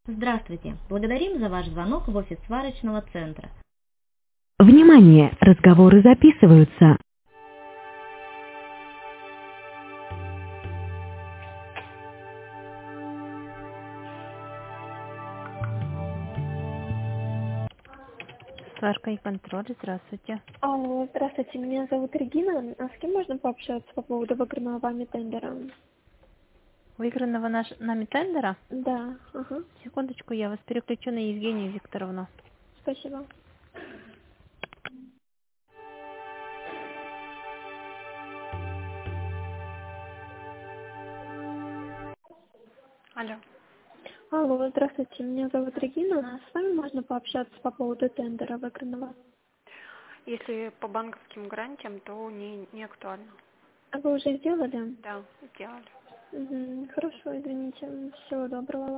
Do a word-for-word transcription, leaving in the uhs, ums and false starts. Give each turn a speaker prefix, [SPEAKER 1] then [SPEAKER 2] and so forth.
[SPEAKER 1] Здравствуйте! Благодарим за ваш звонок в офис сварочного центра.
[SPEAKER 2] Внимание! Разговоры записываются. Сварка и контроль, здравствуйте.
[SPEAKER 3] Алло, здравствуйте, меня зовут Регина. А с кем можно пообщаться по поводу выигранного вами тендера?
[SPEAKER 2] Выигранного наш, нами тендера?
[SPEAKER 3] Да, ага,
[SPEAKER 2] Секундочку, я вас переключу на Евгению Викторовну.
[SPEAKER 3] спасибо.
[SPEAKER 4] Алло.
[SPEAKER 3] Алло, здравствуйте, меня зовут Регина. А с вами можно пообщаться по поводу тендера выигранного?
[SPEAKER 4] Если по банковским гарантиям, то не, не актуально.
[SPEAKER 3] А вы уже сделали?
[SPEAKER 4] Да, сделали.
[SPEAKER 3] Угу, хорошо, извините. Всего доброго.